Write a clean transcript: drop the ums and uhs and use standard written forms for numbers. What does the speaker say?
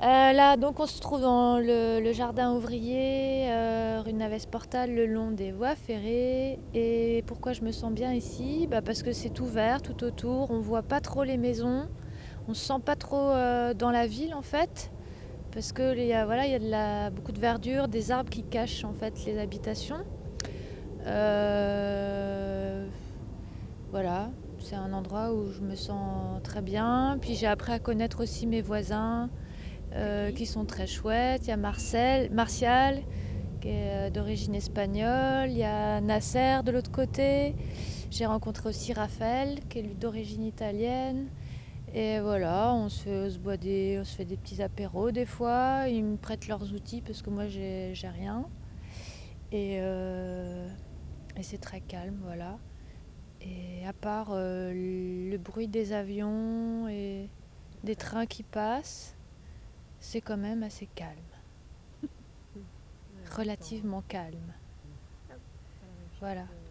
Là, donc, on se trouve dans le jardin ouvrier, rue Navès-Portal, le long des voies ferrées. Et pourquoi je me sens bien ici? Bah, parce que c'est ouvert tout autour, on voit pas trop les maisons, on se sent pas trop dans la ville en fait, parce que voilà, il y a beaucoup de verdure, des arbres qui cachent en fait les habitations. Euh, voilà, c'est un endroit où je me sens très bien. Puis j'ai appris à connaître aussi mes voisins qui sont très chouettes. Il y a Martial, qui est d'origine espagnole. Il y a Nasser de l'autre côté. J'ai rencontré aussi Raphaël, qui est d'origine italienne. Et voilà, on se fait des petits apéros des fois. Ils me prêtent leurs outils parce que moi j'ai rien. Et, euh, et c'est très calme, voilà. Et à part le bruit des avions et des trains qui passent, c'est quand même assez calme, Ouais, d'accord. relativement calme. Ah, c'est pas la même chose Voilà.